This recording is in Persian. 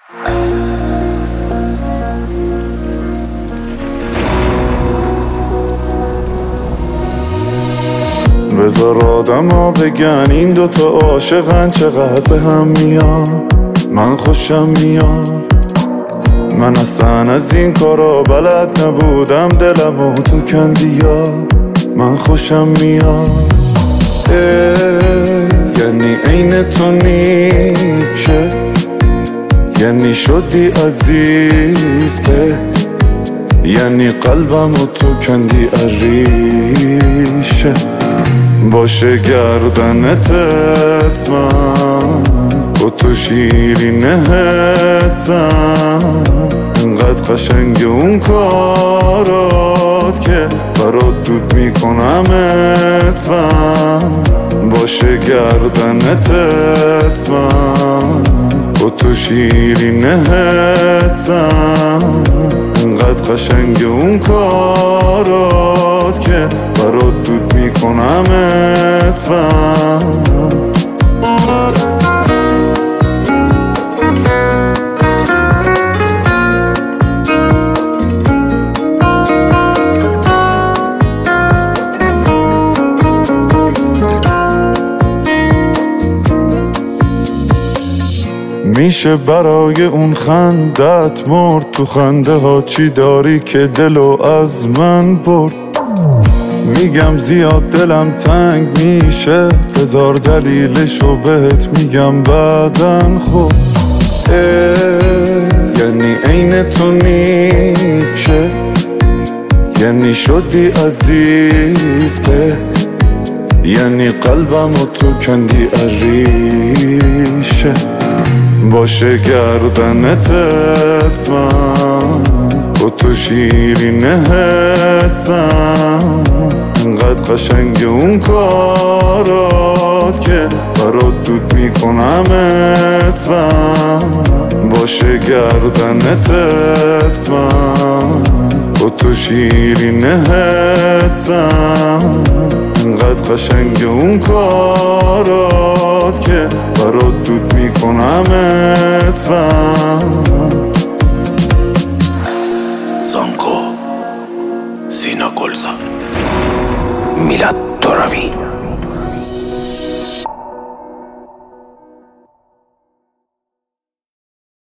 بذار آدما بگن این دوتا عاشقن چقدر به هم میان. من خوشم میاد، من اصلا از این کارا بلد نبودم، دلمو تو کندیا. من خوشم میاد، یعنی عین تو نیست شه، یعنی شدی عزیز به، یعنی قلبمو تو کندی عریشه. باشه گردنت اسمم، با تو شیرینه حسم، انقدر قشنگ اون کارات که برات دود میکنم اسمم. باشه گردنت اسمم، با تو شیرینه حسم، انقدر قشنگ اون کارات که برات دود میکنم اسمم. میشه برای اون خندت مرد، تو خنده ها چی داری که دلو از من برد. میگم زیاد دلم تنگ میشه، بذار دلیلشو بهت میگم بعدن. خب یعنی عین تو نیست شه، یعنی شدی عزیز به، یعنی قلبمو تو کندی عریشه. باشه گردنت اسمم، با تو شیرینه حسم، انقدر قشنگ اون کارات که برات دود میکنم اسمم. باشه گردنت اسمم، با تو شیرینه حسم، انقدر قشنگ اون کارات که برات دود میکنم اسمم. زانکو، سینا گلزار، میلاد ترابی.